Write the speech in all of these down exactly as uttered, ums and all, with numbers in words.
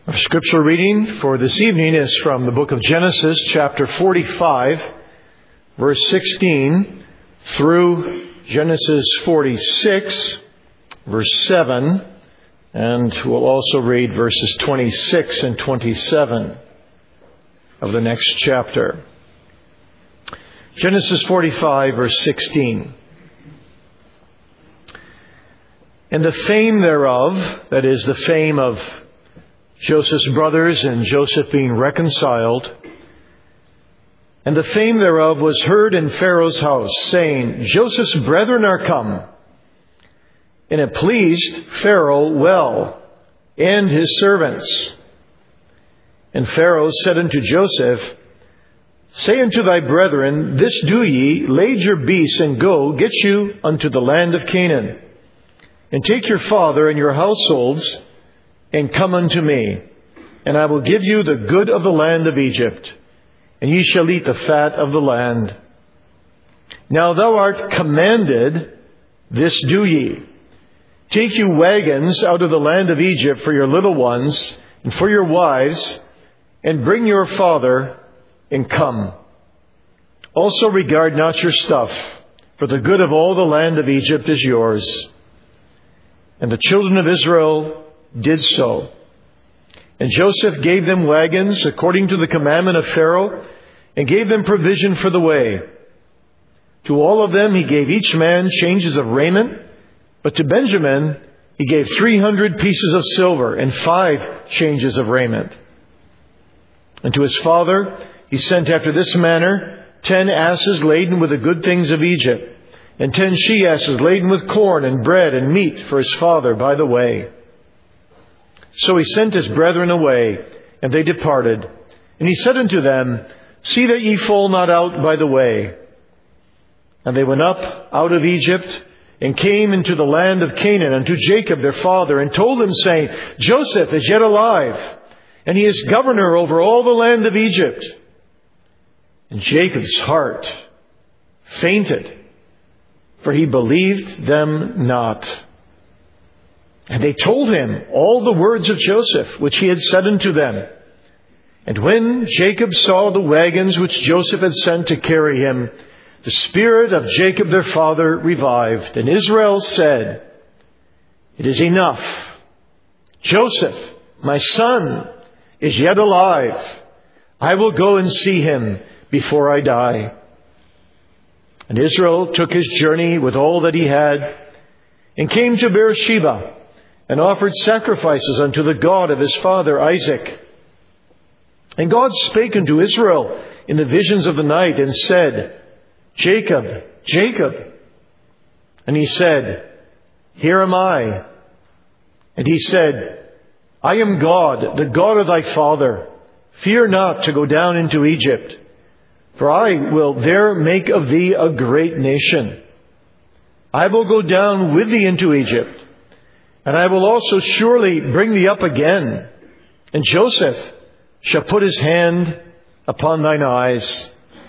Our scripture reading for this evening is from the book of Genesis, chapter forty-five, verse sixteen, through Genesis forty-six, verse seven, and we'll also read verses twenty-six and twenty-seven of the next chapter. Genesis forty-five, verse sixteen. And the fame thereof, that is, the fame of Joseph's brothers and Joseph being reconciled, and the fame thereof was heard in Pharaoh's house, saying, Joseph's brethren are come. And it pleased Pharaoh well, and his servants. And Pharaoh said unto Joseph, Say unto thy brethren, This do ye, lade your beasts, and go, get you unto the land of Canaan. And take your father and your households, and come unto me, and I will give you the good of the land of Egypt, and ye shall eat the fat of the land. Now thou art commanded, this do ye. Take you wagons out of the land of Egypt for your little ones, and for your wives, and bring your father, and come. Also regard not your stuff, for the good of all the land of Egypt is yours. And the children of Israel did so. And Joseph gave them wagons according to the commandment of Pharaoh, and gave them provision for the way. To all of them he gave each man changes of raiment, but to Benjamin he gave three hundred pieces of silver and five changes of raiment. And to his father he sent after this manner ten asses laden with the good things of Egypt, and ten she-asses laden with corn and bread and meat for his father by the way. So he sent his brethren away, and they departed. And he said unto them, See that ye fall not out by the way. And they went up out of Egypt, and came into the land of Canaan unto Jacob their father, and told him, saying, Joseph is yet alive, and he is governor over all the land of Egypt. And Jacob's heart fainted, for he believed them not. And they told him all the words of Joseph, which he had said unto them. And when Jacob saw the wagons which Joseph had sent to carry him, the spirit of Jacob their father revived. And Israel said, It is enough. Joseph, my son, is yet alive. I will go and see him before I die. And Israel took his journey with all that he had, and came to Beersheba, and offered sacrifices unto the God of his father Isaac. And God spake unto Israel in the visions of the night, and said, Jacob, Jacob. And he said, Here am I. And he said, I am God, the God of thy father. Fear not to go down into Egypt, for I will there make of thee a great nation. I will go down with thee into Egypt, and I will also surely bring thee up again. And Joseph shall put his hand upon thine eyes.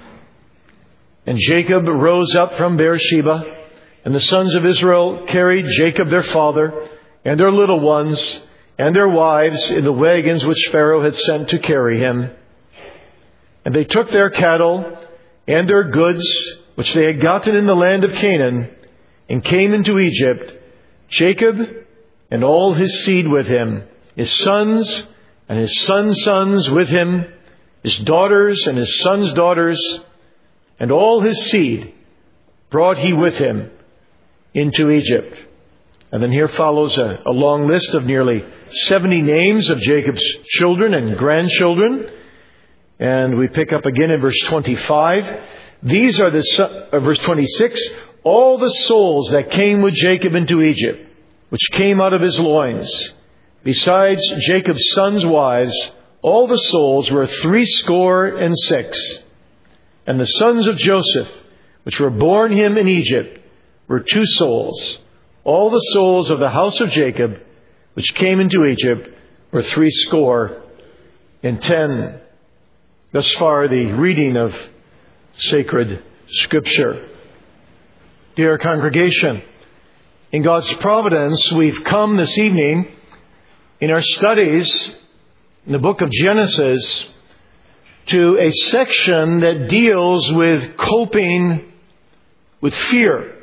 And Jacob rose up from Beersheba, and the sons of Israel carried Jacob their father, and their little ones, and their wives in the wagons which Pharaoh had sent to carry him. And they took their cattle and their goods, which they had gotten in the land of Canaan, and came into Egypt, Jacob and all his seed with him, his sons and his sons' sons with him, his daughters and his sons' daughters, and all his seed brought he with him into Egypt. And then here follows a, a long list of nearly seventy names of Jacob's children and grandchildren. And we pick up again in verse twenty-five. These are the, uh, verse twenty-six, all the souls that came with Jacob into Egypt, which came out of his loins, besides Jacob's sons' wives, all the souls were threescore and six. And the sons of Joseph, which were born him in Egypt, were two souls. All the souls of the house of Jacob, which came into Egypt, were threescore and ten. Thus far, the reading of sacred Scripture. Dear congregation, in God's providence, we've come this evening in our studies in the book of Genesis to a section that deals with coping with fear.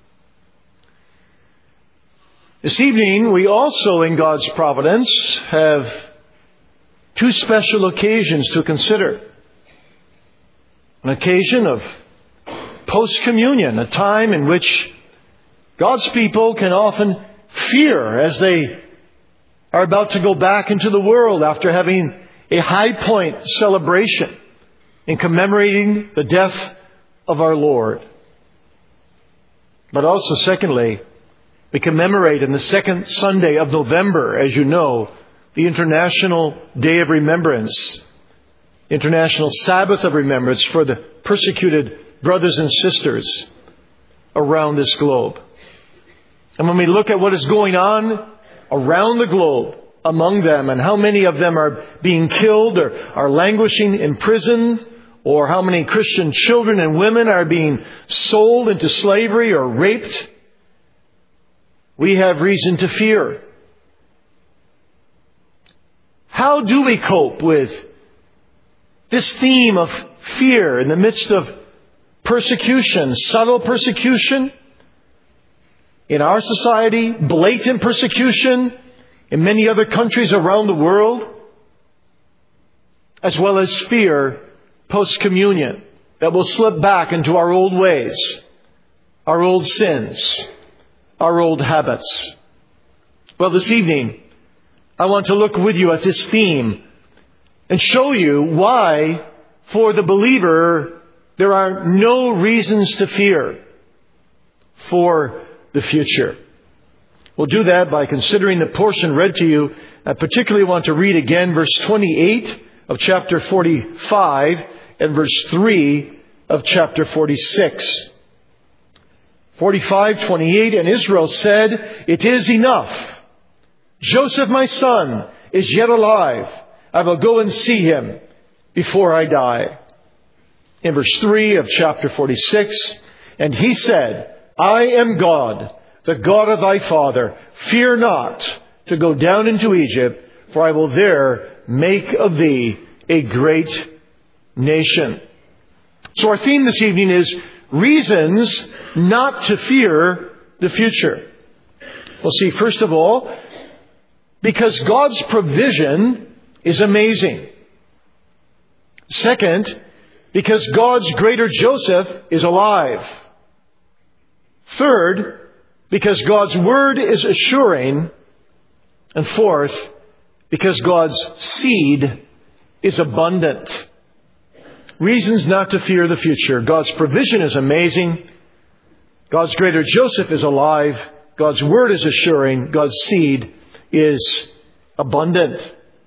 This evening, we also, in God's providence, have two special occasions to consider. An occasion of post-communion, a time in which God's people can often fear as they are about to go back into the world after having a high point celebration in commemorating the death of our Lord. But also, secondly, we commemorate in the second Sunday of November, as you know, the International Day of Remembrance, International Sabbath of Remembrance for the persecuted brothers and sisters around this globe. And when we look at what is going on around the globe among them and how many of them are being killed or are languishing in prison, or how many Christian children and women are being sold into slavery or raped, we have reason to fear. How do we cope with this theme of fear in the midst of persecution, subtle persecution in our society, blatant persecution in many other countries around the world, as well as fear post-communion that will slip back into our old ways, our old sins, our old habits? Well, this evening, I want to look with you at this theme and show you why, for the believer, there are no reasons to fear for the future. We'll do that by considering the portion read to you. I particularly want to read again verse twenty-eight of chapter forty-five and verse three of chapter forty-six. forty-five twenty-eight, and Israel said, "It is enough. Joseph, my son, is yet alive. I will go and see him before I die." In verse three of chapter forty-six, and he said, "I am God, the God of thy father. Fear not to go down into Egypt, for I will there make of thee a great nation." So our theme this evening is reasons not to fear the future. We'll see, first of all, because God's provision is amazing. Second, because God's greater Joseph is alive. Third, because God's word is assuring. And fourth, because God's seed is abundant. Reasons not to fear the future. God's provision is amazing. God's greater Joseph is alive. God's word is assuring. God's seed is abundant.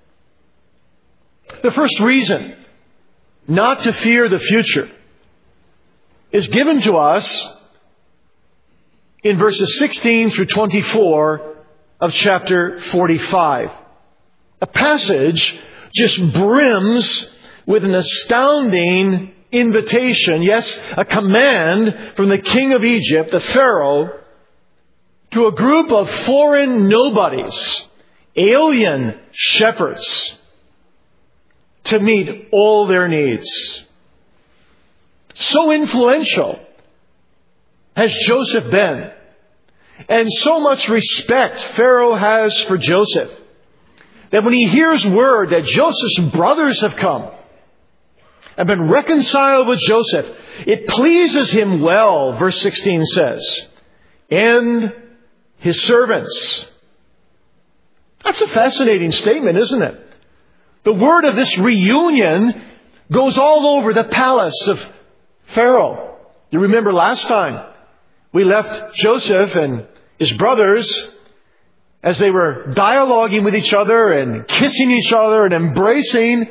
The first reason not to fear the future is given to us in verses sixteen through twenty-four of chapter forty-five. A passage just brims with an astounding invitation, yes, a command from the king of Egypt, the Pharaoh, to a group of foreign nobodies, alien shepherds, to meet all their needs. So influential has Joseph been, and so much respect Pharaoh has for Joseph, that when he hears word that Joseph's brothers have come and been reconciled with Joseph, it pleases him well, verse sixteen says, and his servants. That's a fascinating statement, isn't it? The word of this reunion goes all over the palace of Pharaoh. You remember last time we left Joseph and his brothers as they were dialoguing with each other and kissing each other and embracing.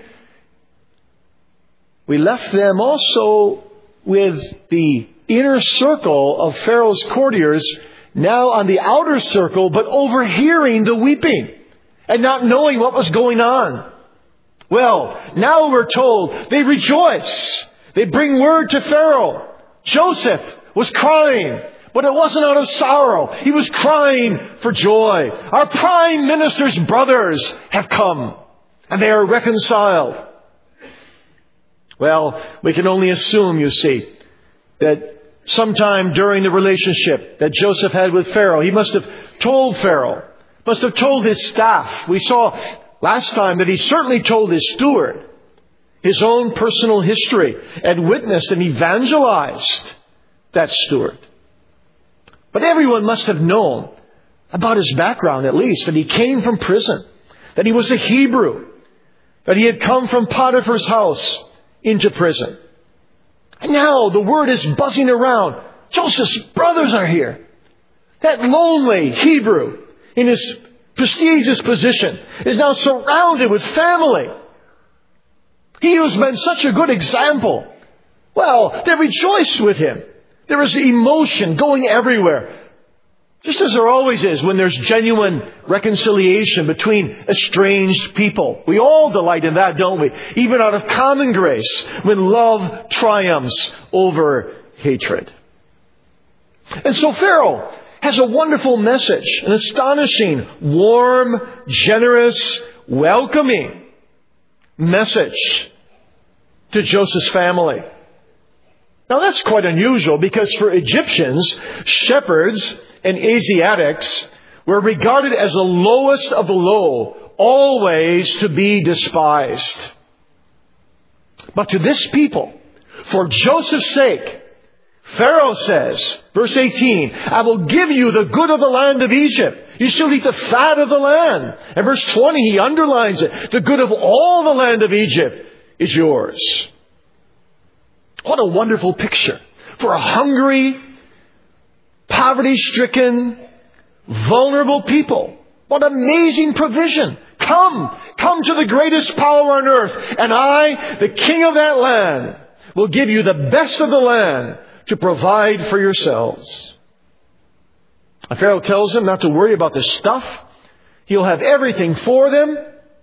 We left them also with the inner circle of Pharaoh's courtiers, now on the outer circle, but overhearing the weeping and not knowing what was going on. Well, now we're told they rejoice. They bring word to Pharaoh. Joseph was crying, but it wasn't out of sorrow. He was crying for joy. Our prime minister's brothers have come. and they are reconciled. Well, we can only assume, you see, that sometime during the relationship that Joseph had with Pharaoh, he must have told Pharaoh, must have told his staff. We saw last time that he certainly told his steward his own personal history and witnessed and evangelized that steward. But everyone must have known about his background, at least, that he came from prison, that he was a Hebrew, that he had come from Potiphar's house into prison. And now the word is buzzing around. Joseph's brothers are here. That lonely Hebrew in his prestigious position is now surrounded with family. He who's been such a good example. Well, they rejoiced with him. There was emotion going everywhere. Just as there always is when there's genuine reconciliation between estranged people. We all delight in that, don't we? Even out of common grace, when love triumphs over hatred. And so Pharaoh has a wonderful message, an astonishing, warm, generous, welcoming message to Joseph's family. Now that's quite unusual because for Egyptians, shepherds and Asiatics were regarded as the lowest of the low, always to be despised. But to this people, for Joseph's sake, Pharaoh says, verse eighteen, I will give you the good of the land of Egypt. You shall eat the fat of the land. And verse twenty, he underlines it. The good of all the land of Egypt is yours. What a wonderful picture for a hungry, poverty-stricken, vulnerable people. What amazing provision. Come, come to the greatest power on earth, and I, the king of that land, will give you the best of the land to provide for yourselves. And Pharaoh tells them not to worry about the stuff. He'll have everything for them.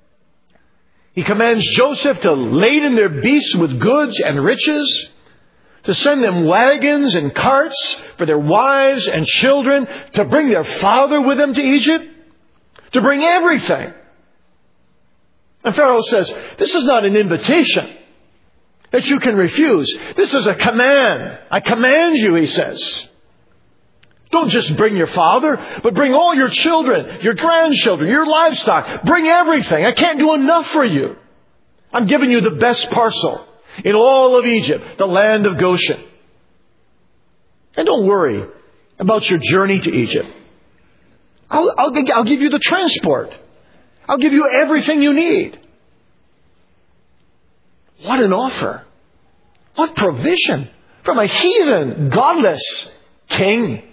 He commands Joseph to laden their beasts with goods and riches, to send them wagons and carts for their wives and children, to bring their father with them to Egypt, to bring everything. And Pharaoh says, this is not an invitation that you can refuse. This is a command. I command you, he says. Don't just bring your father, but bring all your children, your grandchildren, your livestock. Bring everything. I can't do enough for you. I'm giving you the best parcel in all of Egypt, the land of Goshen. And don't worry about your journey to Egypt. I'll, I'll, I'll give you the transport. I'll give you everything you need. What an offer. What provision from a heathen, godless king.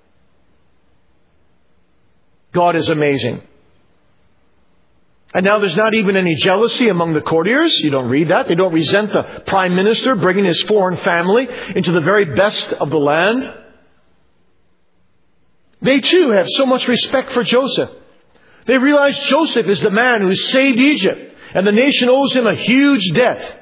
God is amazing. And now there's not even any jealousy among the courtiers. You don't read that. They don't resent the prime minister bringing his foreign family into the very best of the land. They too have so much respect for Joseph. They realize Joseph is the man who saved Egypt, and the nation owes him a huge debt.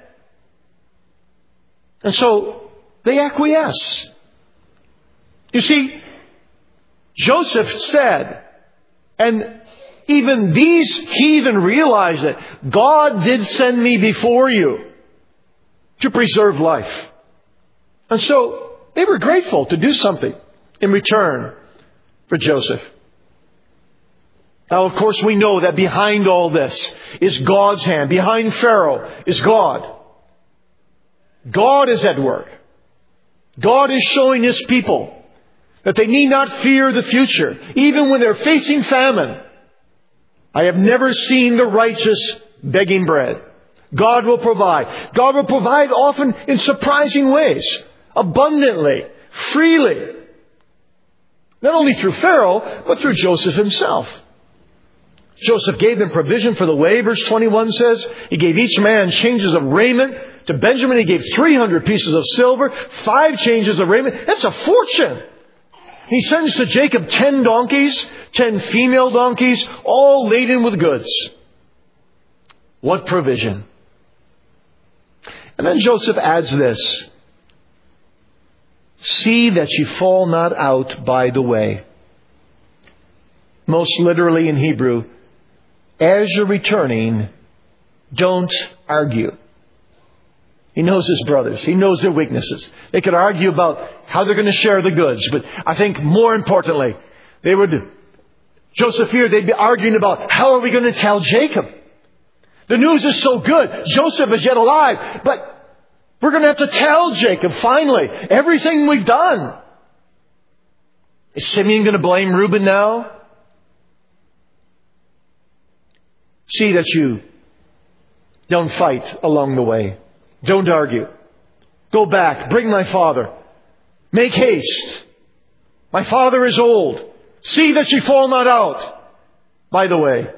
And so they acquiesce. You see, Joseph said, and even these heathen realize that God did send me before you to preserve life. And so they were grateful to do something in return for Joseph. Now, of course, we know that behind all this is God's hand. Behind Pharaoh is God. God is at work. God is showing His people that they need not fear the future, even when they're facing famine. I have never seen the righteous begging bread. God will provide. God will provide often in surprising ways, abundantly, freely. Not only through Pharaoh, but through Joseph himself. Joseph gave them provision for the way, verse twenty-one says. He gave each man changes of raiment. To Benjamin he gave three hundred pieces of silver, five changes of raiment. That's a fortune. He sends to Jacob ten donkeys, ten female donkeys, all laden with goods. What provision. And then Joseph adds this. See that ye fall not out by the way. Most literally in Hebrew, as you're returning Don't argue. He knows his brothers. He knows their weaknesses. They could argue about how they're going to share the goods. But I think more importantly, they would, Joseph feared they'd be arguing about how are we going to tell Jacob? The news is so good. Joseph is yet alive. But we're going to have to tell Jacob finally everything we've done. Is Simeon going to blame Reuben now? See that you don't fight along the way. Don't argue. Go back. Bring my father. Make haste. My father is old. See that ye fall not out. By the way,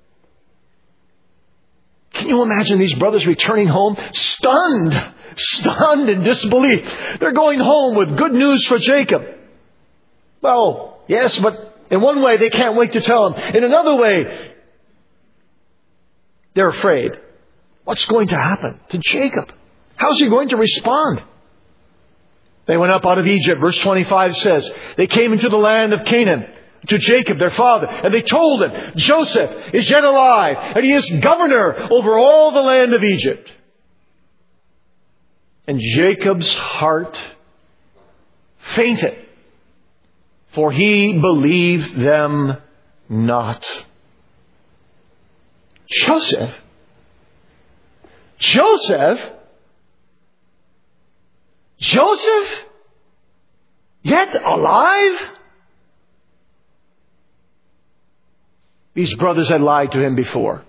can you imagine these brothers returning home stunned, stunned in disbelief? They're going home with good news for Jacob. Well, yes, but in one way they can't wait to tell him. In another way, they're afraid. What's going to happen to Jacob? How's he going to respond? They went up out of Egypt. Verse twenty-five says, they came into the land of Canaan to Jacob, their father, and they told him, Joseph is yet alive, and he is governor over all the land of Egypt. And Jacob's heart fainted, for he believed them not. Joseph? Joseph? Joseph? Yet alive? These brothers had lied to him before.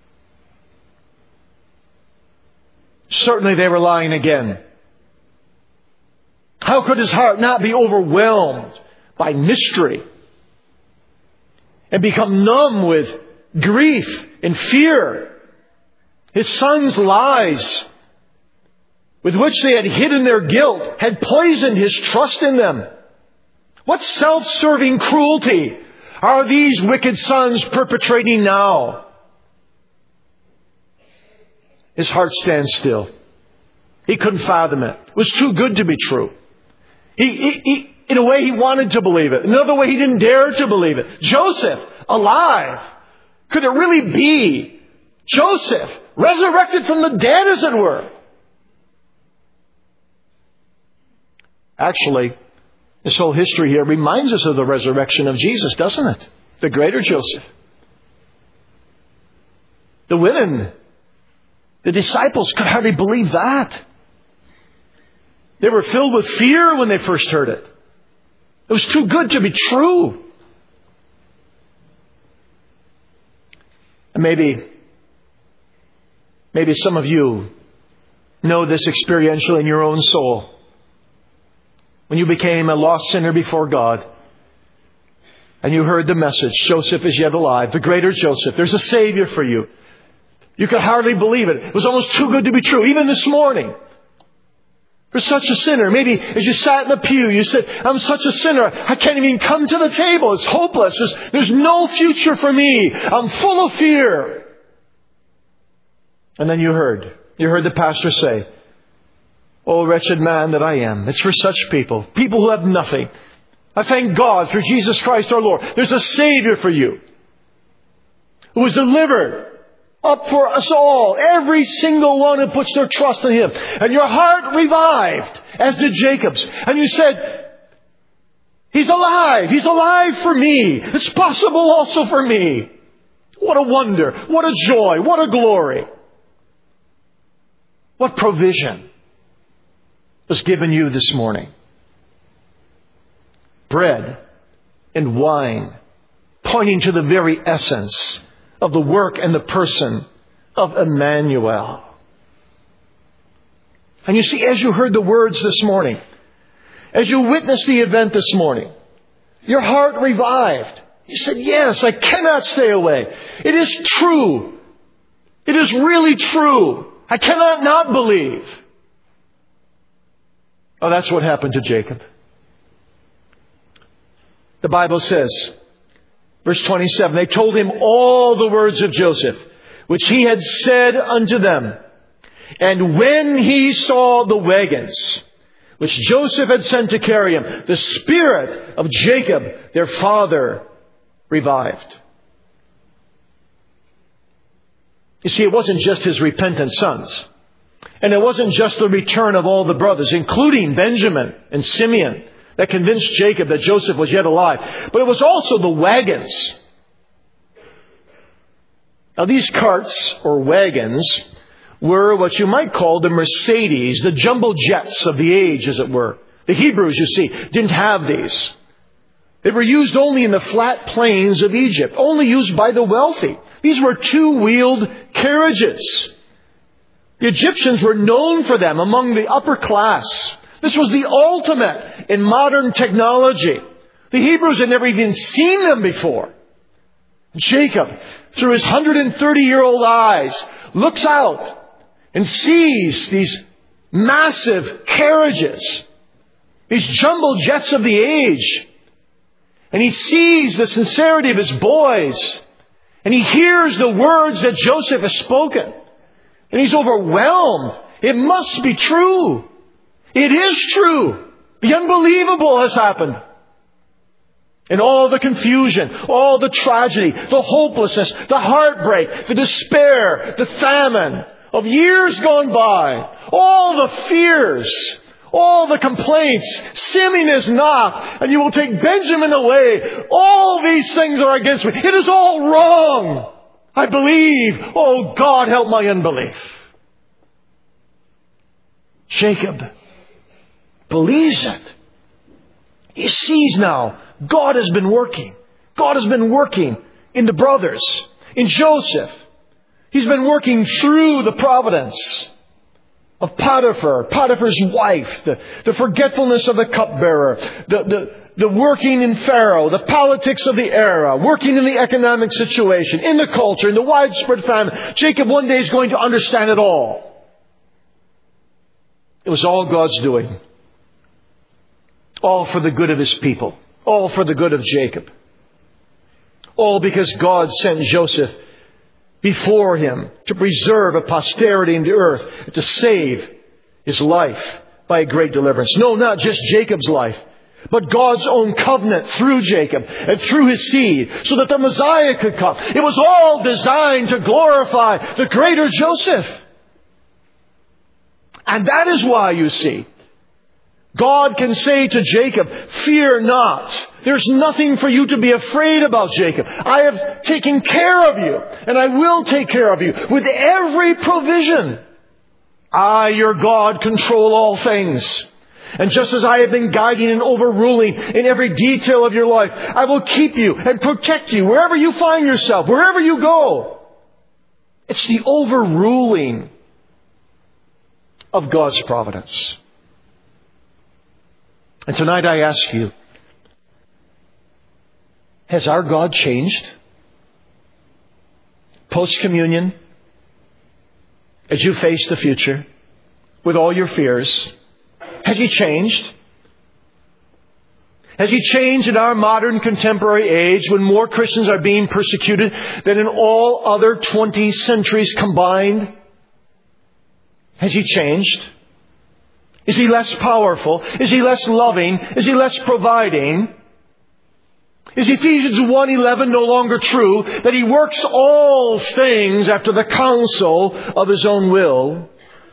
Certainly they were lying again. How could his heart not be overwhelmed by mystery and become numb with grief and fear? His sons' lies, with which they had hidden their guilt, had poisoned his trust in them. What self-serving cruelty are these wicked sons perpetrating now? His heart stands still. He couldn't fathom it. It was too good to be true. He, he, he, in a way, he wanted to believe it. In another way, he didn't dare to believe it. Joseph, alive. Could it really be Joseph, resurrected from the dead, as it were? Actually, this whole history here reminds us of the resurrection of Jesus, doesn't it? The greater Joseph. The women, the disciples could hardly believe that. They were filled with fear when they first heard it. It was too good to be true. And maybe, maybe some of you know this experientially in your own soul. When you became a lost sinner before God, and you heard the message, Joseph is yet alive, the greater Joseph, there's a Savior for you. You could hardly believe it. It was almost too good to be true. Even this morning, for such a sinner, maybe as you sat in the pew, you said, I'm such a sinner, I can't even come to the table. It's hopeless. There's, there's no future for me. I'm full of fear. And then you heard, you heard the pastor say, oh, wretched man that I am. It's for such people. People who have nothing. I thank God through Jesus Christ our Lord. There's a Savior for you. Who was delivered up for us all. Every single one who puts their trust in Him. And your heart revived, as did Jacob's. And you said, He's alive. He's alive for me. It's possible also for me. What a wonder. What a joy. What a glory. What provision was given you this morning. Bread and wine, pointing to the very essence of the work and the person of Emmanuel. And you see, as you heard the words this morning, as you witnessed the event this morning, your heart revived. You said, yes, I cannot stay away. It is true. It is really true. I cannot not believe. Oh, that's what happened to Jacob. The Bible says, verse twenty-seven, they told him all the words of Joseph, which he had said unto them. And when he saw the wagons, which Joseph had sent to carry him, the spirit of Jacob, their father, revived. You see, it wasn't just his repentant sons. And it wasn't just the return of all the brothers, including Benjamin and Simeon, that convinced Jacob that Joseph was yet alive. But it was also the wagons. Now these carts or wagons were what you might call the Mercedes, the jumbo jets of the age, as it were. The Hebrews, you see, didn't have these. They were used only in the flat plains of Egypt, only used by the wealthy. These were two-wheeled carriages. The Egyptians were known for them among the upper class. This was the ultimate in modern technology. The Hebrews had never even seen them before. Jacob, through his one hundred thirty-year-old eyes, looks out and sees these massive carriages, these jumbo jets of the age. And he sees the sincerity of his boys. And he hears the words that Joseph has spoken. And he's overwhelmed. It must be true. It is true. The unbelievable has happened. And all the confusion, all the tragedy, the hopelessness, the heartbreak, the despair, the famine of years gone by, all the fears, all the complaints, Simeon is not, and you will take Benjamin away. All these things are against me. It is all wrong. I believe. Oh, God, help my unbelief. Jacob believes it. He sees now God has been working. God has been working in the brothers, in Joseph. He's been working through the providence of Potiphar, Potiphar's wife, the, the forgetfulness of the cupbearer, the, the, the working in Pharaoh, the politics of the era, working in the economic situation, in the culture, in the widespread famine. Jacob one day is going to understand it all. It was all God's doing. All for the good of His people. All for the good of Jacob. All because God sent Joseph before him to preserve a posterity in the earth, to save his life by a great deliverance. No, not just Jacob's life, but God's own covenant through Jacob and through his seed, so that the Messiah could come. It was all designed to glorify the greater Joseph. And that is why, you see, God can say to Jacob, fear not. There's nothing for you to be afraid about, Jacob. I have taken care of you, and I will take care of you with every provision. I, your God, control all things. And just as I have been guiding and overruling in every detail of your life, I will keep you and protect you wherever you find yourself, wherever you go. It's the overruling of God's providence. And tonight I ask you, has our God changed? Post-communion, as you face the future with all your fears, has He changed? Has He changed in our modern contemporary age when more Christians are being persecuted than in all other twenty centuries combined? Has He changed? Is He less powerful? Is He less loving? Is He less providing? Is Ephesians one eleven no longer true, that He works all things after the counsel of His own will?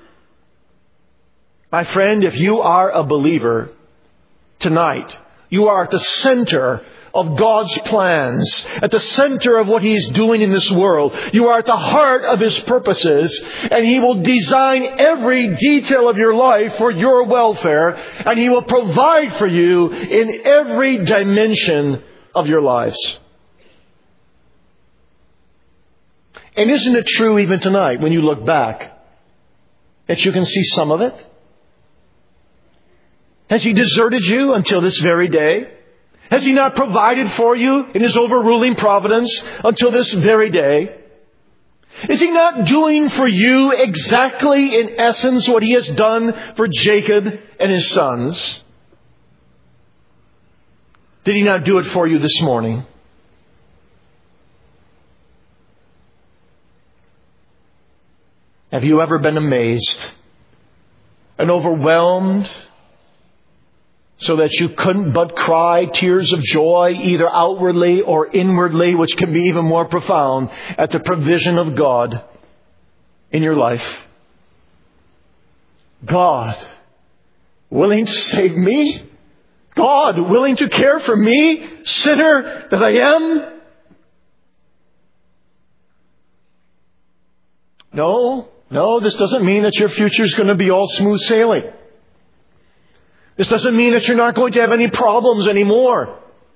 My friend, if you are a believer tonight, you are at the center of God's plans, at the center of what He's doing in this world. You are at the heart of His purposes, and He will design every detail of your life for your welfare, and He will provide for you in every dimension of your lives. And isn't it true even tonight, when you look back, that you can see some of it? Has He deserted you until this very day? Has He not provided for you in His overruling providence until this very day? Is He not doing for you exactly in essence what He has done for Jacob and his sons? Did He not do it for you this morning? Have you ever been amazed and overwhelmed so that you couldn't but cry tears of joy, either outwardly or inwardly, which can be even more profound, at the provision of God in your life. God willing to save me? God willing to care for me, sinner that I am? No, no, this doesn't mean that your future is going to be all smooth sailing. This doesn't mean that you're not going to have any problems anymore.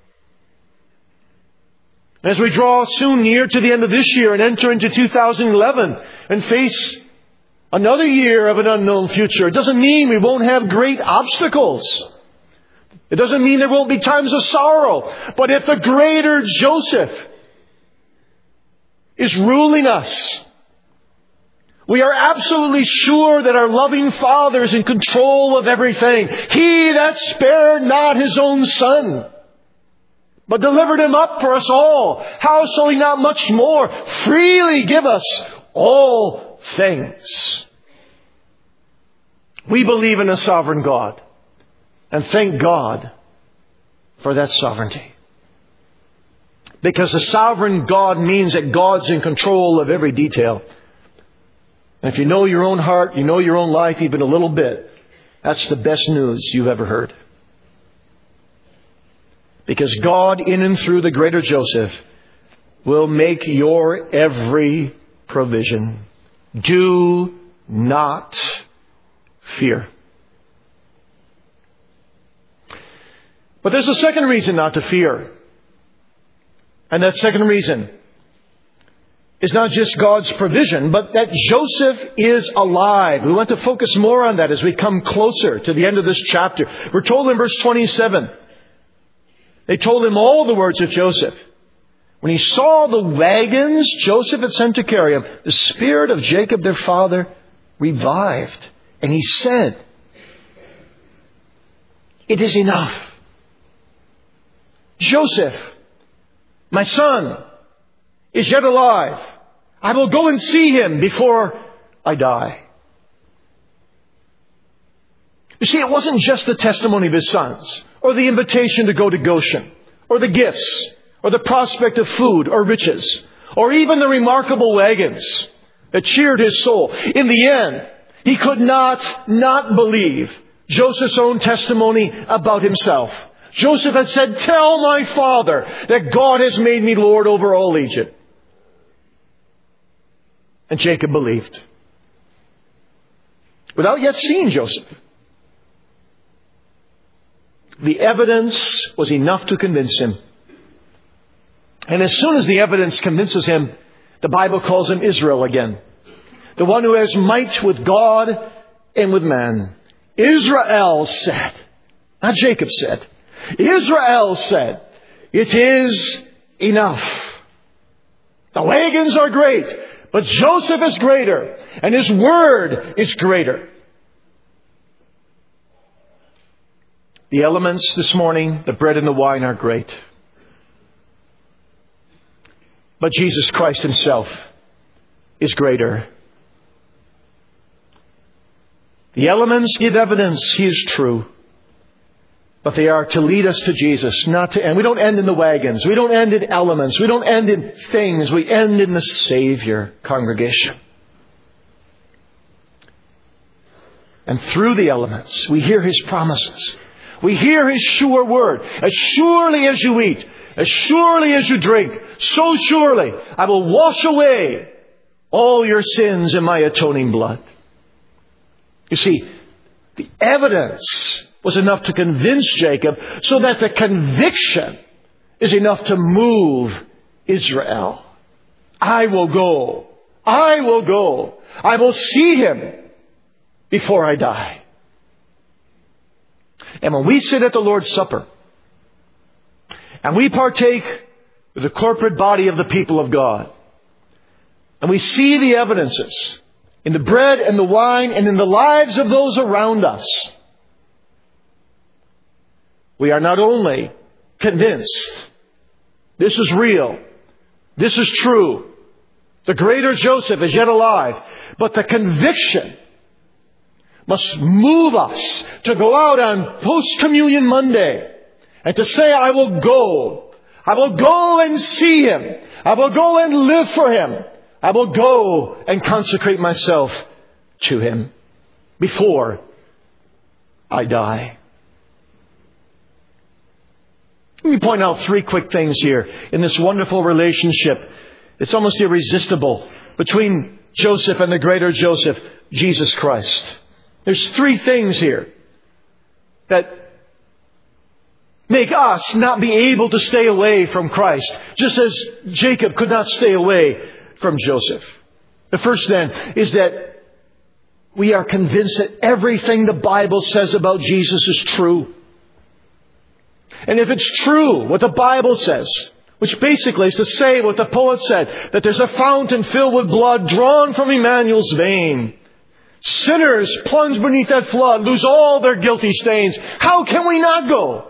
As we draw soon near to the end of this year and enter into two thousand eleven and face another year of an unknown future, it doesn't mean we won't have great obstacles. It doesn't mean there won't be times of sorrow. But if the greater Joseph is ruling us, we are absolutely sure that our loving Father is in control of everything. He that spared not His own Son, but delivered Him up for us all, how shall He not much more freely give us all things? We believe in a sovereign God, and thank God for that sovereignty. Because a sovereign God means that God's in control of every detail. And if you know your own heart, you know your own life even a little bit, that's the best news you've ever heard. Because God, in and through the greater Joseph, will make your every provision. Do not fear. But there's a second reason not to fear. And that second reason is not just God's provision, but that Joseph is alive. We want to focus more on that as we come closer to the end of this chapter. We're told in verse twenty-seven, they told him all the words of Joseph. When he saw the wagons Joseph had sent to carry him, the spirit of Jacob their father revived. And he said, "It is enough. Joseph, my son, is yet alive. I will go and see him before I die." You see, it wasn't just the testimony of his sons, or the invitation to go to Goshen, or the gifts, or the prospect of food or riches, or even the remarkable wagons that cheered his soul. In the end, he could not not believe Joseph's own testimony about himself. Joseph had said, "Tell my father that God has made me Lord over all Egypt." And Jacob believed, without yet seeing Joseph. The evidence was enough to convince him. And as soon as the evidence convinces him, the Bible calls him Israel again. The one who has might with God and with man. Israel said, not Jacob said, Israel said, "It is enough." The wagons are great, but Joseph is greater, and his word is greater. The elements this morning, the bread and the wine, are great. But Jesus Christ Himself is greater. The elements give evidence He is true. But they are to lead us to Jesus, not to end. We don't end in the wagons. We don't end in elements. We don't end in things. We end in the Savior, congregation. And through the elements, we hear His promises. We hear His sure word. As surely as you eat, as surely as you drink, so surely I will wash away all your sins in my atoning blood. You see, the evidence was enough to convince Jacob, so that the conviction is enough to move Israel. I will go. I will go. I will see him before I die. And when we sit at the Lord's Supper and we partake of the corporate body of the people of God, and we see the evidences in the bread and the wine and in the lives of those around us, we are not only convinced this is real, this is true, the greater Joseph is yet alive, but the conviction must move us to go out on Post-Communion Monday and to say, "I will go. I will go and see Him. I will go and live for Him. I will go and consecrate myself to Him before I die. Let me point out three quick things here in this wonderful relationship. It's almost irresistible between Joseph and the greater Joseph, Jesus Christ. There's three things here that make us not be able to stay away from Christ, just as Jacob could not stay away from Joseph. The first then is that we are convinced that everything the Bible says about Jesus is true. And if it's true, what the Bible says, which basically is to say what the poet said, that there's a fountain filled with blood drawn from Emmanuel's vein. Sinners plunge beneath that flood, lose all their guilty stains. How can we not go?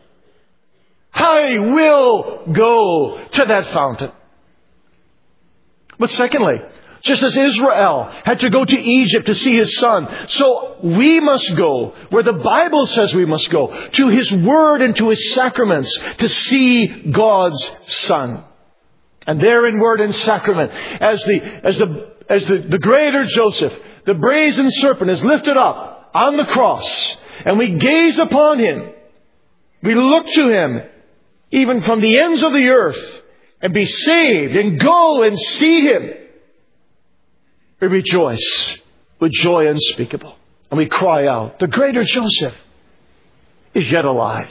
I will go to that fountain. But secondly, just as Israel had to go to Egypt to see His Son, so we must go where the Bible says we must go, to His Word and to His sacraments, to see God's Son. And there in Word and Sacrament, as the as the as the, the greater Joseph, the brazen serpent is lifted up on the cross, and we gaze upon Him, we look to Him, even from the ends of the earth, and be saved, and go and see Him. We rejoice with joy unspeakable. And we cry out, the greater Joseph is yet alive.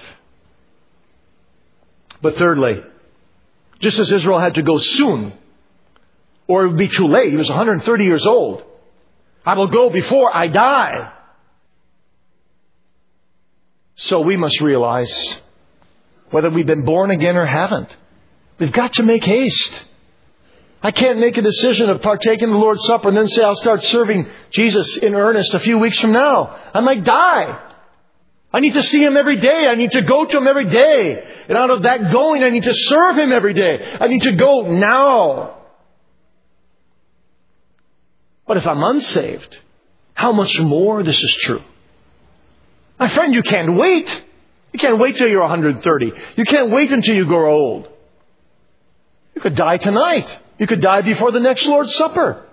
But thirdly, just as Israel had to go soon, or it would be too late, he was one hundred thirty years old. I will go before I die. So we must realize, whether we've been born again or haven't, we've got to make haste. I can't make a decision of partaking of the Lord's Supper and then say I'll start serving Jesus in earnest a few weeks from now. I might die. I need to see Him every day. I need to go to Him every day. And out of that going, I need to serve Him every day. I need to go now. But if I'm unsaved, how much more this is true. My friend, you can't wait. You can't wait till you're one hundred thirty. You can't wait until you grow old. You could die tonight. You could die before the next Lord's Supper.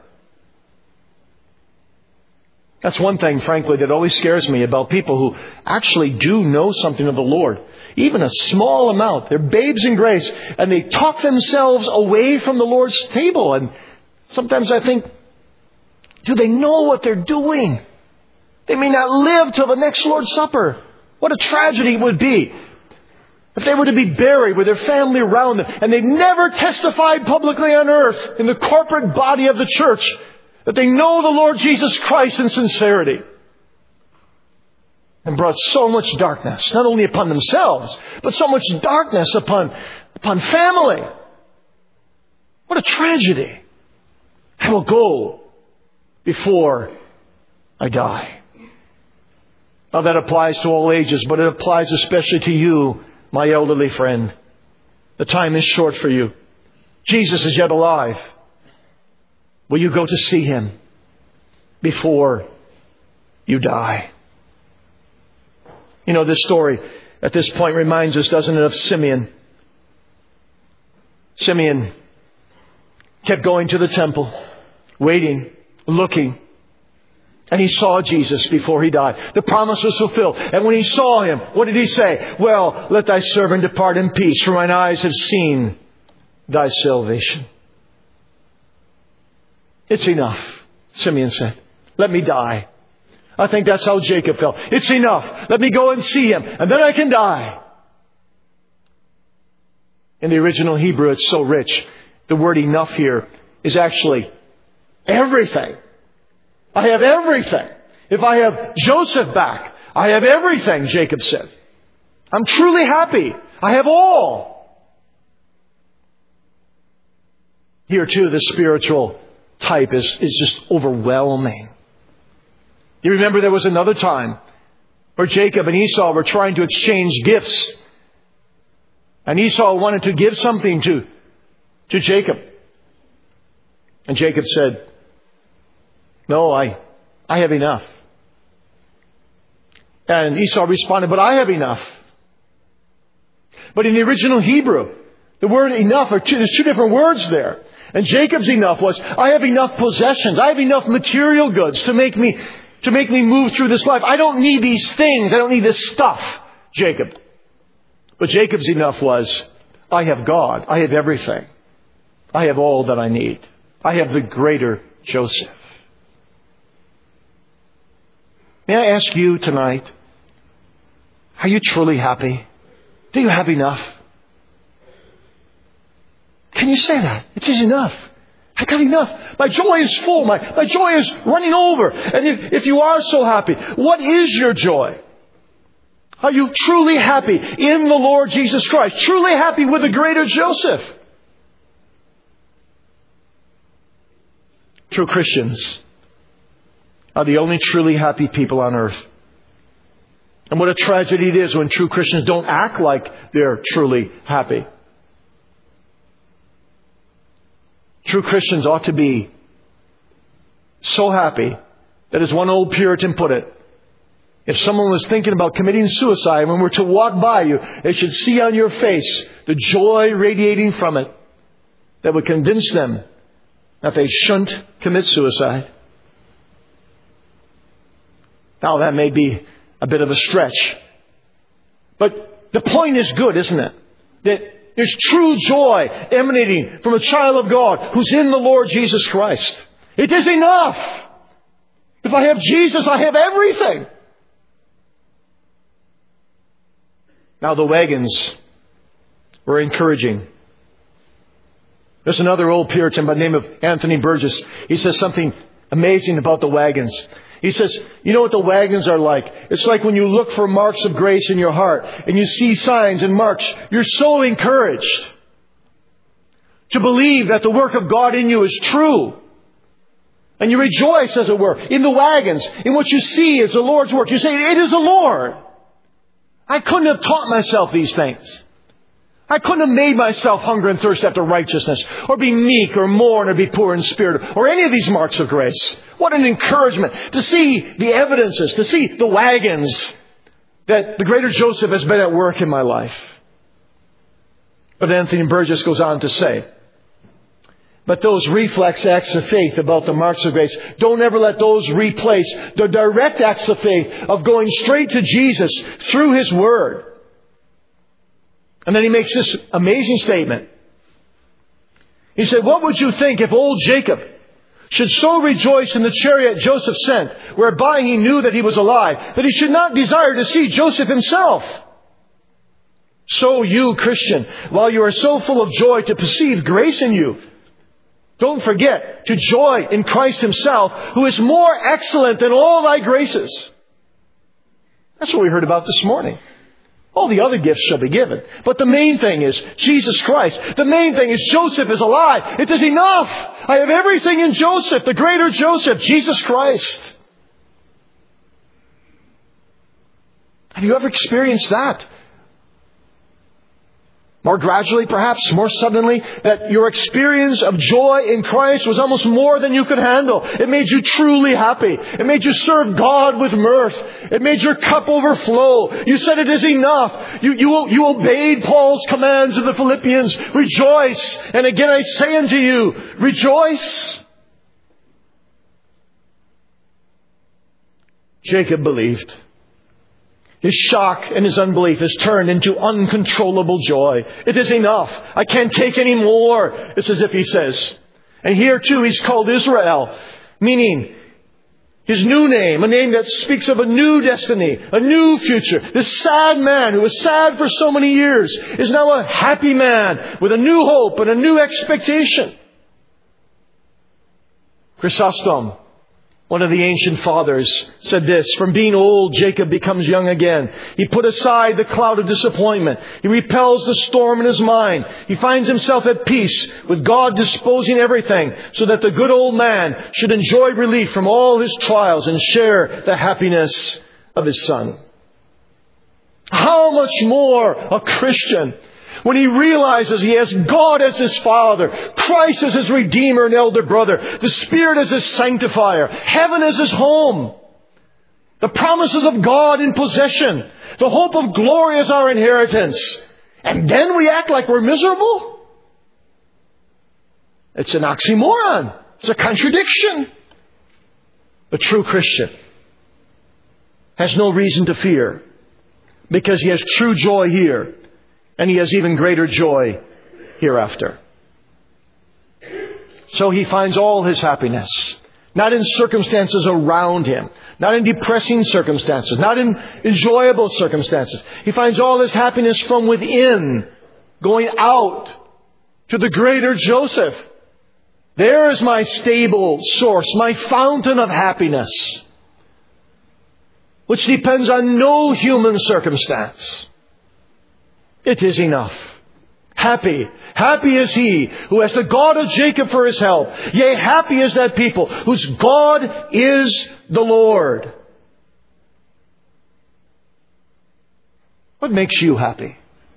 That's one thing, frankly, that always scares me about people who actually do know something of the Lord. Even a small amount. They're babes in grace. And they talk themselves away from the Lord's table. And sometimes I think, do they know what they're doing? They may not live till the next Lord's Supper. What a tragedy it would be if they were to be buried with their family around them and they never testified publicly on earth in the corporate body of the church that they know the Lord Jesus Christ in sincerity, and brought so much darkness, not only upon themselves, but so much darkness upon, upon family. What a tragedy. I will go before I die. Now that applies to all ages, but it applies especially to you, my elderly friend. The time is short for you. Jesus is yet alive. Will you go to see Him before you die? You know, this story at this point reminds us, doesn't it, of Simeon. Simeon kept going to the temple, waiting, looking. And he saw Jesus before he died. The promise was fulfilled. And when he saw Him, what did he say? Well, let thy servant depart in peace, for mine eyes have seen thy salvation. It's enough, Simeon said. Let me die. I think that's how Jacob felt. It's enough. Let me go and see Him, and then I can die. In the original Hebrew, it's so rich. The word enough here is actually everything. I have everything. If I have Joseph back, I have everything, Jacob said. I'm truly happy. I have all. Here too, the spiritual type is, is just overwhelming. You remember there was another time where Jacob and Esau were trying to exchange gifts. And Esau wanted to give something to, to Jacob. And Jacob said, no, I, I have enough. And Esau responded, but I have enough. But in the original Hebrew, the word enough, are two, there's two different words there. And Jacob's enough was, I have enough possessions. I have enough material goods to make me, to make me move through this life. I don't need these things. I don't need this stuff, Jacob. But Jacob's enough was, I have God. I have everything. I have all that I need. I have the greater Joseph. May I ask you tonight, are you truly happy? Do you have enough? Can you say that? It is enough. I got enough. My joy is full. My, my joy is running over. And if, if you are so happy, what is your joy? Are you truly happy in the Lord Jesus Christ? Truly happy with the greater Joseph? True Christians are the only truly happy people on earth. And what a tragedy it is when true Christians don't act like they're truly happy. True Christians ought to be so happy that, as one old Puritan put it, if someone was thinking about committing suicide, when we're to walk by you, they should see on your face the joy radiating from it that would convince them that they shouldn't commit suicide. Now, that may be a bit of a stretch, but the point is good, isn't it? That there's true joy emanating from a child of God who's in the Lord Jesus Christ. It is enough. If I have Jesus, I have everything. Now, the wagons were encouraging. There's another old Puritan by the name of Anthony Burgess. He says something amazing about the wagons. He says, you know what the wagons are like? It's like when you look for marks of grace in your heart and you see signs and marks. You're so encouraged to believe that the work of God in you is true. And you rejoice, as it were, in the wagons, in what you see as the Lord's work. You say, it is the Lord. I couldn't have taught myself these things. I couldn't have made myself hunger and thirst after righteousness, or be meek, or mourn, or be poor in spirit, or any of these marks of grace. What an encouragement to see the evidences, to see the wagons that the greater Joseph has been at work in my life. But Anthony Burgess goes on to say, but those reflex acts of faith about the marks of grace, don't ever let those replace the direct acts of faith of going straight to Jesus through His Word. And then he makes this amazing statement. He said, what would you think if old Jacob should so rejoice in the chariot Joseph sent, whereby he knew that he was alive, that he should not desire to see Joseph himself? So you, Christian, while you are so full of joy to perceive grace in you, don't forget to joy in Christ Himself, who is more excellent than all thy graces. That's what we heard about this morning. All the other gifts shall be given. But the main thing is Jesus Christ. The main thing is Joseph is alive. It is enough. I have everything in Joseph, the greater Joseph, Jesus Christ. Have you ever experienced that? More gradually, perhaps, more suddenly, that your experience of joy in Christ was almost more than you could handle. It made you truly happy. It made you serve God with mirth. It made your cup overflow. You said it is enough. You, you, you obeyed Paul's commands in the Philippians. Rejoice. And again I say unto you, rejoice. Jacob believed. His shock and his unbelief is turned into uncontrollable joy. It is enough. I can't take any more. It's as if he says. And here too he's called Israel, meaning his new name, a name that speaks of a new destiny, a new future. This sad man who was sad for so many years is now a happy man with a new hope and a new expectation. Chrysostom, one of the ancient fathers, said this, from being old, Jacob becomes young again. He put aside the cloud of disappointment. He repels the storm in his mind. He finds himself at peace with God disposing everything so that the good old man should enjoy relief from all his trials and share the happiness of his son. How much more a Christian when he realizes he has God as his Father, Christ as his Redeemer and elder brother, the Spirit as his sanctifier, heaven as his home, the promises of God in possession, the hope of glory as our inheritance. And then we act like we're miserable? It's an oxymoron. It's a contradiction. A true Christian has no reason to fear because he has true joy here and he has even greater joy hereafter. So he finds all his happiness, not in circumstances around him, not in depressing circumstances, not in enjoyable circumstances. He finds all his happiness from within, going out to the greater Joseph. There is my stable source, my fountain of happiness, which depends on no human circumstance. It is enough. Happy. Happy is he who has the God of Jacob for his help. Yea, happy is that people whose God is the Lord. What makes you happy?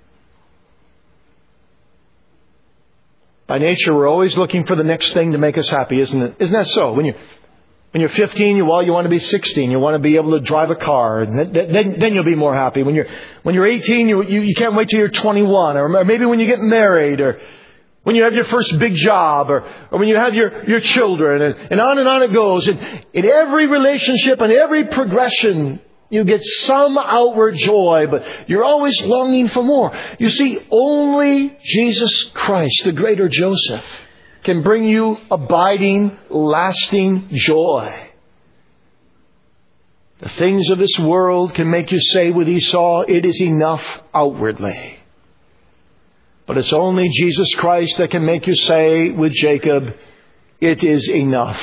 By nature, we're always looking for the next thing to make us happy, isn't it? Isn't that so? When you When you're fifteen, you, well, you want to be sixteen. You want to be able to drive a car. And then, then you'll be more happy. When you're, when you're eighteen, you, you, you can't wait till you're twenty-one. Or maybe when you get married. Or when you have your first big job. Or, or when you have your, your children. And, and on and on it goes. And in every relationship and every progression, you get some outward joy. But you're always longing for more. You see, only Jesus Christ, the greater Joseph, can bring you abiding, lasting joy. The things of this world can make you say with Esau, it is enough outwardly. But it's only Jesus Christ that can make you say with Jacob, it is enough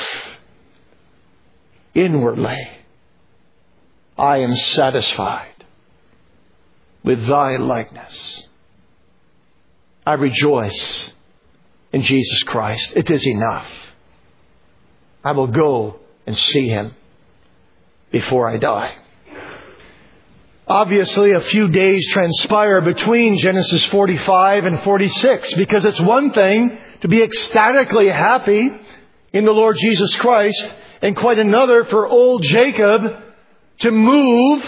inwardly. I am satisfied with thy likeness. I rejoice in Jesus Christ. It is enough. I will go and see him before I die. Obviously, a few days transpire between Genesis forty-five and forty-six, because it's one thing to be ecstatically happy in the Lord Jesus Christ, and quite another for old Jacob to move,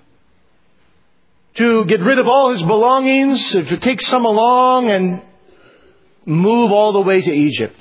to get rid of all his belongings, to take some along and move all the way to Egypt.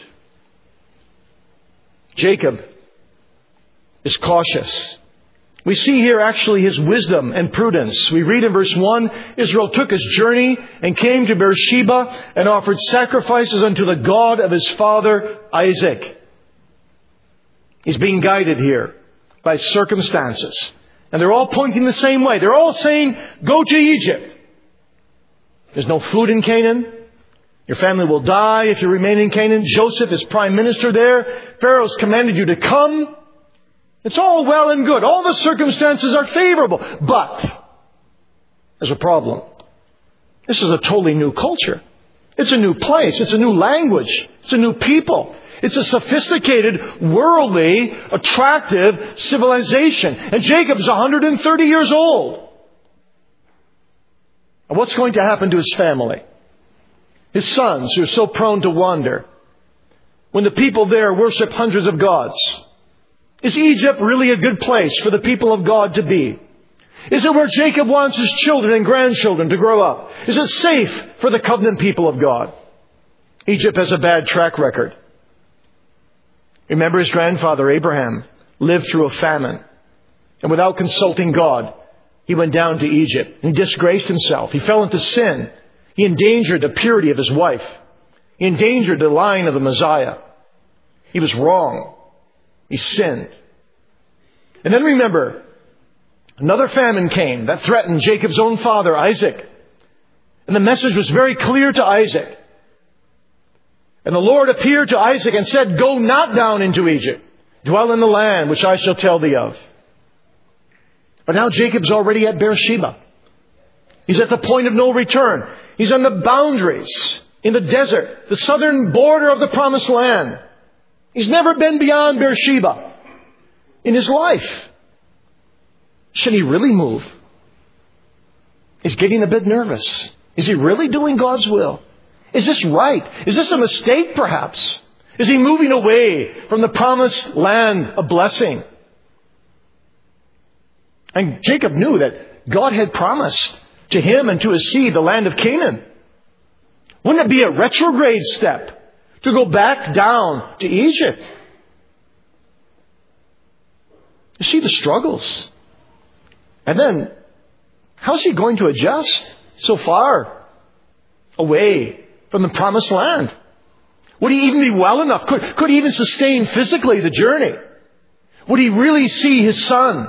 Jacob is cautious. We see here actually his wisdom and prudence. We read in verse one, Israel took his journey and came to Beersheba and offered sacrifices unto the God of his father Isaac. He's being guided here by circumstances. And they're all pointing the same way. They're all saying, go to Egypt. There's no food in Canaan. Your family will die if you remain in Canaan. Joseph is prime minister there. Pharaoh's commanded you to come. It's all well and good. All the circumstances are favorable. But there's a problem. This is a totally new culture. It's a new place. It's a new language. It's a new people. It's a sophisticated, worldly, attractive civilization. And Jacob's one hundred thirty years old. And what's going to happen to his family? His sons, who are so prone to wander, when the people there worship hundreds of gods. Is Egypt really a good place for the people of God to be? Is it where Jacob wants his children and grandchildren to grow up? Is it safe for the covenant people of God? Egypt has a bad track record. Remember, his grandfather Abraham lived through a famine. And without consulting God, he went down to Egypt and disgraced himself. He fell into sin. He endangered the purity of his wife. He endangered the line of the Messiah. He was wrong. He sinned. And then remember, another famine came that threatened Jacob's own father, Isaac. And the message was very clear to Isaac. And the Lord appeared to Isaac and said, go not down into Egypt. Dwell in the land which I shall tell thee of. But now Jacob's already at Beersheba. He's at the point of no return. He's on the boundaries, in the desert, the southern border of the promised land. He's never been beyond Beersheba in his life. Should he really move? He's getting a bit nervous. Is he really doing God's will? Is this right? Is this a mistake, perhaps? Is he moving away from the promised land of blessing? And Jacob knew that God had promised to him and to his seed the land of Canaan. Wouldn't it be a retrograde step to go back down to Egypt. You see the struggles. And then, how's he going to adjust so far away from the promised land? Would he even be well enough? Could, could he even sustain physically the journey? Would he really see his son?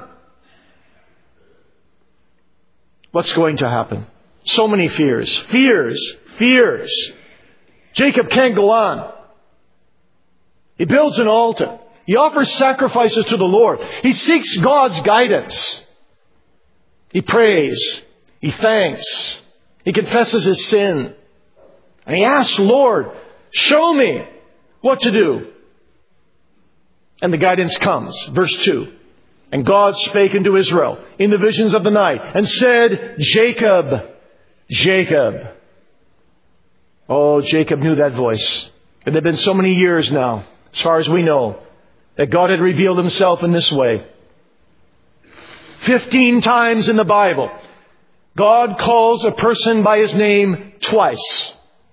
What's going to happen? So many fears. Fears. Fears. Jacob can't go on. He builds an altar. He offers sacrifices to the Lord. He seeks God's guidance. He prays. He thanks. He confesses his sin. And he asks, Lord, show me what to do. And the guidance comes. Verse two. And God spake unto Israel in the visions of the night and said, Jacob, Jacob. Oh, Jacob knew that voice. It had been so many years now, as far as we know, that God had revealed himself in this way. Fifteen times in the Bible, God calls a person by his name twice.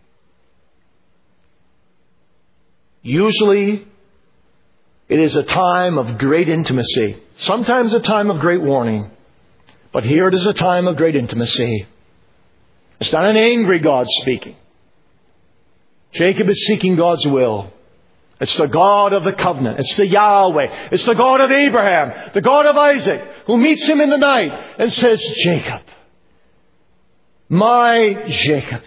Usually, it is a time of great intimacy. Sometimes a time of great warning. But here it is a time of great intimacy. It's not an angry God speaking. Jacob is seeking God's will. It's the God of the covenant. It's the Yahweh. It's the God of Abraham, the God of Isaac, who meets him in the night and says, Jacob, my Jacob.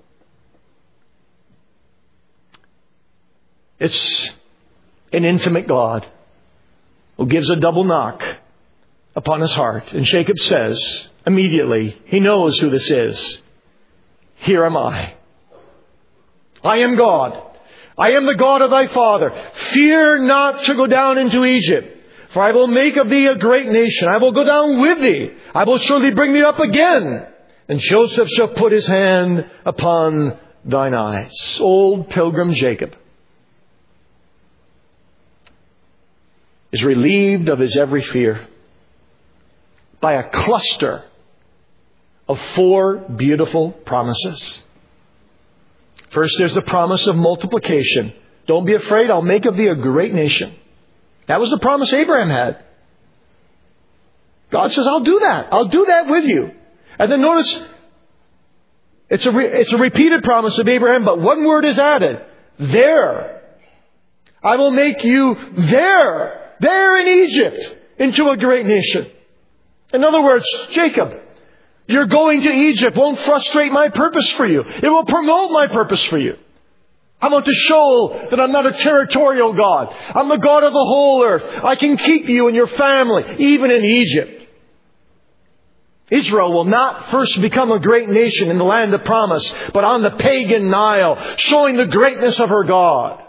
It's an intimate God who gives a double knock upon his heart. And Jacob says, immediately, he knows who this is. Here am I. I am God. I am the God of thy father. Fear not to go down into Egypt, for I will make of thee a great nation. I will go down with thee. I will surely bring thee up again. And Joseph shall put his hand upon thine eyes. Old pilgrim Jacob is relieved of his every fear by a cluster of four beautiful promises. First, there's the promise of multiplication. Don't be afraid, I'll make of thee a great nation. That was the promise Abraham had. God says, I'll do that. I'll do that with you. And then notice, it's a, re- it's a repeated promise of Abraham, but one word is added. There. I will make you there, there in Egypt, into a great nation. In other words, Jacob, your going to Egypt won't frustrate my purpose for you. It will promote my purpose for you. I want to show that I'm not a territorial God. I'm the God of the whole earth. I can keep you and your family, even in Egypt. Israel will not first become a great nation in the land of promise, but on the pagan Nile, showing the greatness of her God.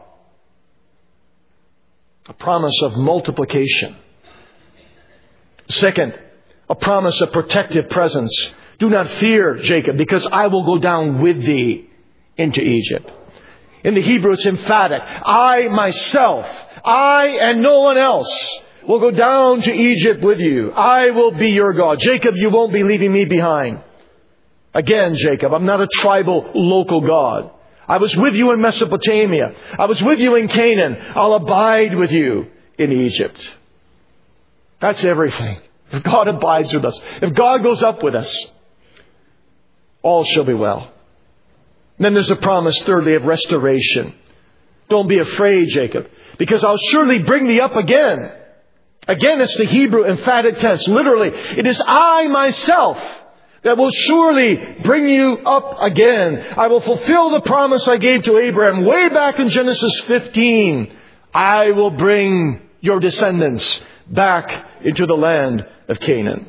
A promise of multiplication. Second, a promise of protective presence. Do not fear, Jacob, because I will go down with thee into Egypt. In the Hebrew, it's emphatic. I myself, I and no one else will go down to Egypt with you. I will be your God. Jacob, you won't be leaving me behind. Again, Jacob, I'm not a tribal local God. I was with you in Mesopotamia. I was with you in Canaan. I'll abide with you in Egypt. That's everything. If God abides with us, if God goes up with us, all shall be well. And then there's a promise, thirdly, of restoration. Don't be afraid, Jacob, because I'll surely bring thee up again. Again, it's the Hebrew emphatic tense. Literally, it is I myself that will surely bring you up again. I will fulfill the promise I gave to Abraham way back in Genesis fifteen. I will bring your descendants back into the land of Canaan.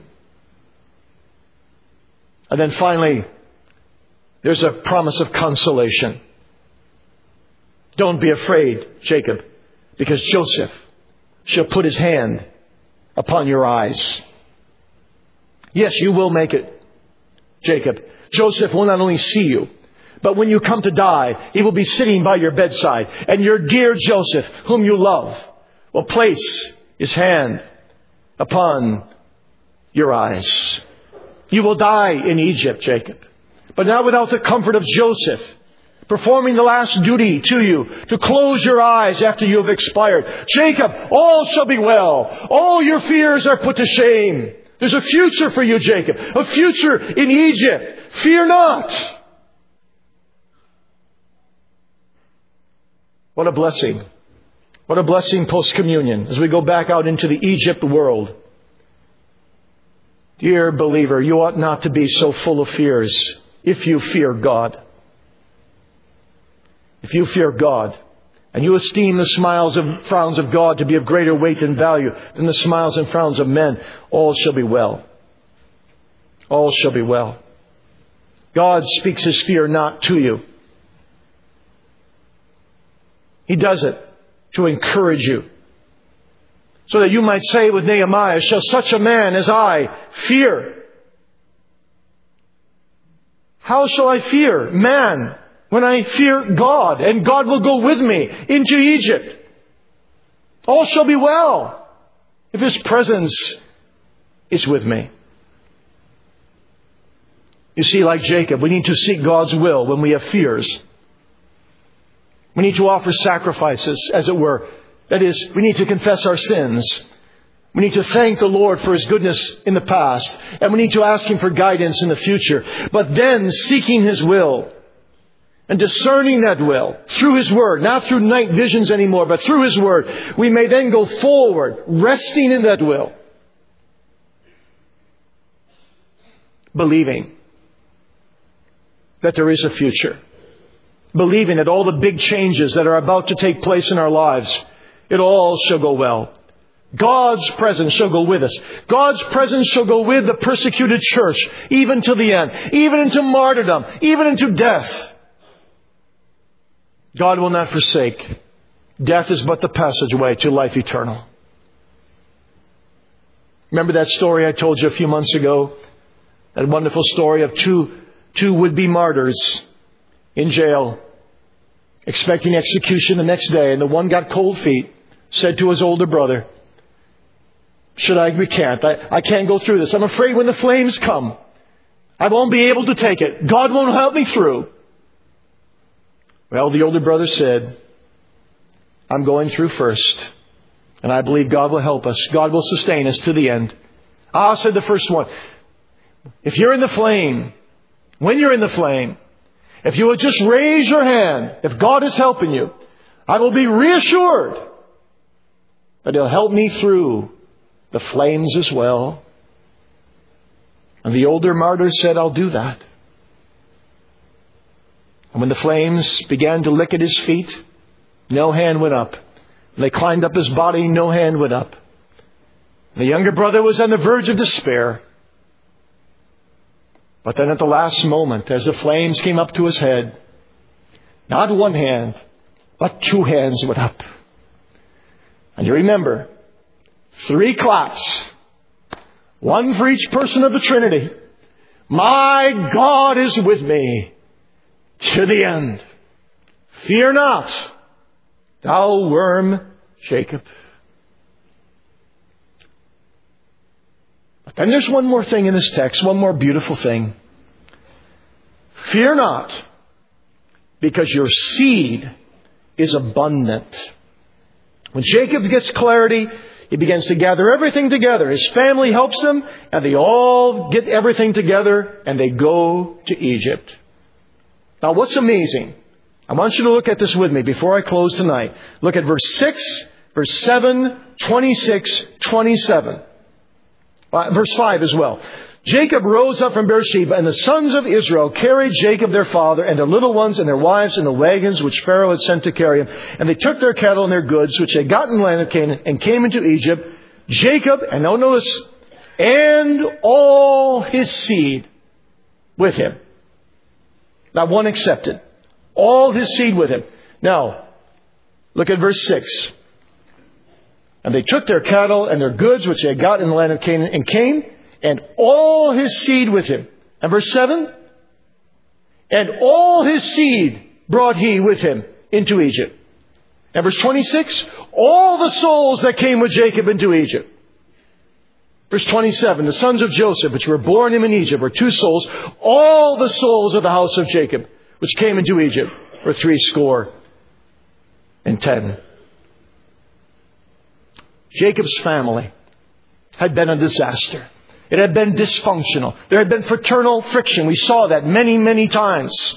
And then finally, there's a promise of consolation. Don't be afraid, Jacob, because Joseph shall put his hand upon your eyes. Yes, you will make it, Jacob. Joseph will not only see you, but when you come to die, he will be sitting by your bedside. And your dear Joseph, whom you love, will place his hand upon your eyes. You will die in Egypt, Jacob, but not without the comfort of Joseph, performing the last duty to you, to close your eyes after you have expired. Jacob, all shall be well. All your fears are put to shame. There's a future for you, Jacob. A future in Egypt. Fear not. What a blessing. What a blessing post-communion as we go back out into the Egypt world. Dear believer, you ought not to be so full of fears if you fear God. If you fear God and you esteem the smiles and frowns of God to be of greater weight and value than the smiles and frowns of men, all shall be well. All shall be well. God speaks His fear not to you. He does it to encourage you, so that you might say with Nehemiah, shall such a man as I fear? How shall I fear man when I fear God, and God will go with me into Egypt? All shall be well if His presence is with me. You see, like Jacob, we need to seek God's will when we have fears. We need to offer sacrifices, as it were. That is, we need to confess our sins. We need to thank the Lord for His goodness in the past. And we need to ask Him for guidance in the future. But then, seeking His will and discerning that will through His Word, not through night visions anymore, but through His Word, we may then go forward, resting in that will, believing that there is a future. Believing that all the big changes that are about to take place in our lives, it all shall go well. God's presence shall go with us. God's presence shall go with the persecuted church, even to the end, even into martyrdom, even into death. God will not forsake. Death is but the passageway to life eternal. Remember that story I told you a few months ago? That wonderful story of two, two would-be martyrs in jail, expecting execution the next day. And the one got cold feet, said to his older brother, should I recant? I, I can't go through this. I'm afraid when the flames come, I won't be able to take it. God won't help me through. Well, the older brother said, I'm going through first, and I believe God will help us. God will sustain us to the end. Ah, said the first one, if you're in the flame, when you're in the flame, if you will just raise your hand, if God is helping you, I will be reassured that He'll help me through the flames as well. And the older martyr said, I'll do that. And when the flames began to lick at his feet, no hand went up. When they climbed up his body, no hand went up. The younger brother was on the verge of despair. But then at the last moment, as the flames came up to his head, not one hand, but two hands went up. And you remember, three claps, one for each person of the Trinity. My God is with me to the end. Fear not, thou worm Jacob. But then there's one more thing in this text, one more beautiful thing. Fear not, because your seed is abundant. When Jacob gets clarity, he begins to gather everything together. His family helps him, and they all get everything together, and they go to Egypt. Now, what's amazing? I want you to look at this with me before I close tonight. Look at verse six, verse seven, twenty-six, twenty-seven. Uh, verse five as well. Jacob rose up from Beersheba, and the sons of Israel carried Jacob their father and their little ones and their wives in the wagons which Pharaoh had sent to carry him. And they took their cattle and their goods, which they got in the land of Canaan, and came into Egypt. Jacob, and now notice, and all his seed with him. Not one excepted. All his seed with him. Now, look at verse six. And they took their cattle and their goods, which they had got in the land of Canaan, and came, and all his seed with him. And verse seven. And all his seed brought he with him into Egypt. And verse twenty-six. All the souls that came with Jacob into Egypt. Verse twenty-seven. The sons of Joseph, which were born him in Egypt, were two souls. All the souls of the house of Jacob, which came into Egypt. or three score and ten. Jacob's family had been a disaster. It had been dysfunctional. There had been fraternal friction. We saw that many, many times.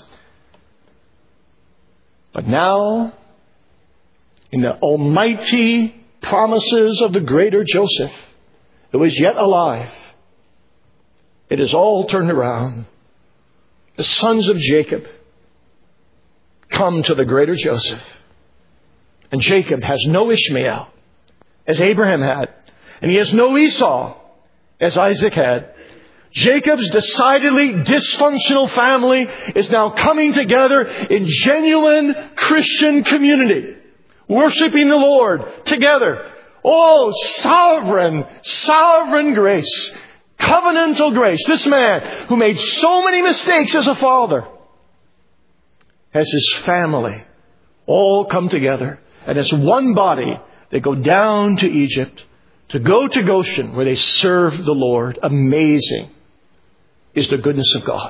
But now, in the almighty promises of the greater Joseph, who is yet alive, it is all turned around. The sons of Jacob come to the greater Joseph. And Jacob has no Ishmael, as Abraham had. And he has no Esau, as Isaac had. Jacob's decidedly dysfunctional family is now coming together in genuine Christian community, worshiping the Lord together. Oh, sovereign, sovereign grace, covenantal grace. This man who made so many mistakes as a father has his family all come together. And as one body, they go down to Egypt to go to Goshen, where they serve the Lord. Amazing is the goodness of God.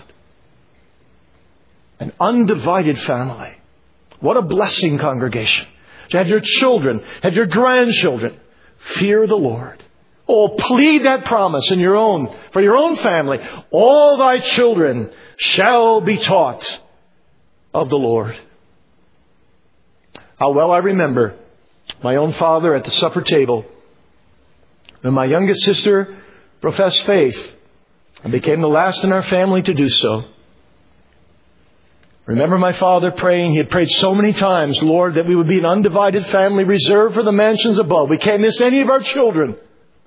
An undivided family. What a blessing, congregation. To have your children, have your grandchildren fear the Lord. Oh, plead that promise in your own, for your own family. All thy children shall be taught of the Lord. How well I remember my own father at the supper table, when my youngest sister professed faith and became the last in our family to do so. Remember my father praying. He had prayed so many times, Lord, that we would be an undivided family reserved for the mansions above. We can't miss any of our children.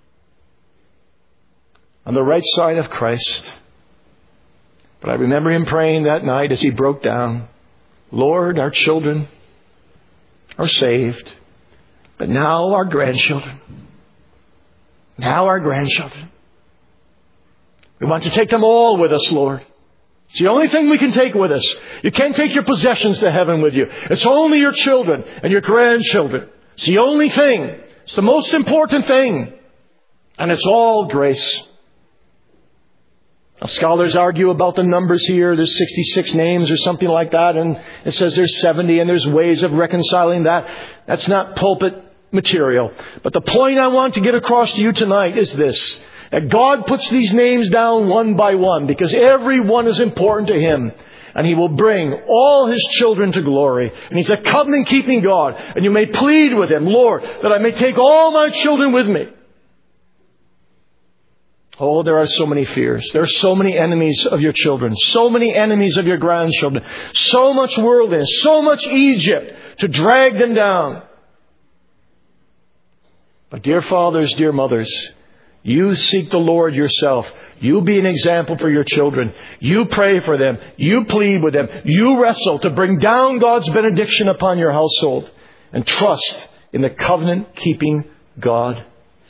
On the right side of Christ. But I remember him praying that night as he broke down, Lord, our children are saved. But now our grandchildren. Now our grandchildren. We want to take them all with us, Lord. It's the only thing we can take with us. You can't take your possessions to heaven with you. It's only your children and your grandchildren. It's the only thing. It's the most important thing. And it's all grace. Now, scholars argue about the numbers here. There's sixty-six names or something like that. And it says there's seventy and there's ways of reconciling that. That's not pulpit material. But the point I want to get across to you tonight is this. That God puts these names down one by one because every one is important to Him. And He will bring all His children to glory. And He's a covenant-keeping God. And you may plead with Him, Lord, that I may take all my children with me. Oh, there are so many fears. There are so many enemies of your children. So many enemies of your grandchildren. So much worldliness. So much Egypt to drag them down. But dear fathers, dear mothers, you seek the Lord yourself. You be an example for your children. You pray for them. You plead with them. You wrestle to bring down God's benediction upon your household. And trust in the covenant-keeping God.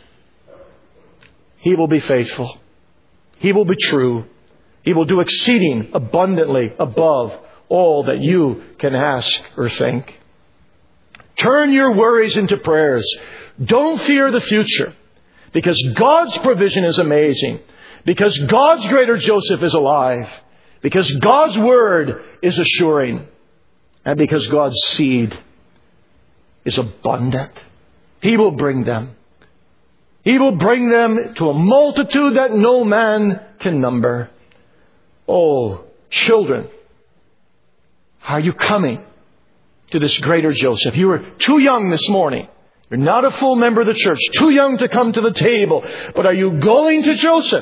He will be faithful. He will be true. He will do exceeding abundantly above all that you can ask or think. Turn your worries into prayers. Don't fear the future. Because God's provision is amazing. Because God's greater Joseph is alive. Because God's word is assuring. And because God's seed is abundant. He will bring them. He will bring them to a multitude that no man can number. Oh, children, are you coming to this greater Joseph? You were too young this morning. You're not a full member of the church. Too young to come to the table. But are you going to Joseph?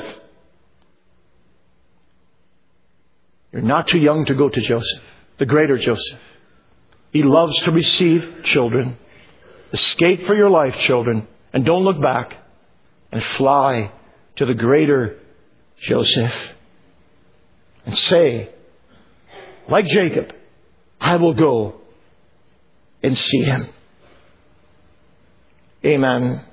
You're not too young to go to Joseph, the greater Joseph. He loves to receive children. Escape for your life, children. And don't look back. And fly to the greater Joseph. And say, like Jacob, I will go and see him. Amen.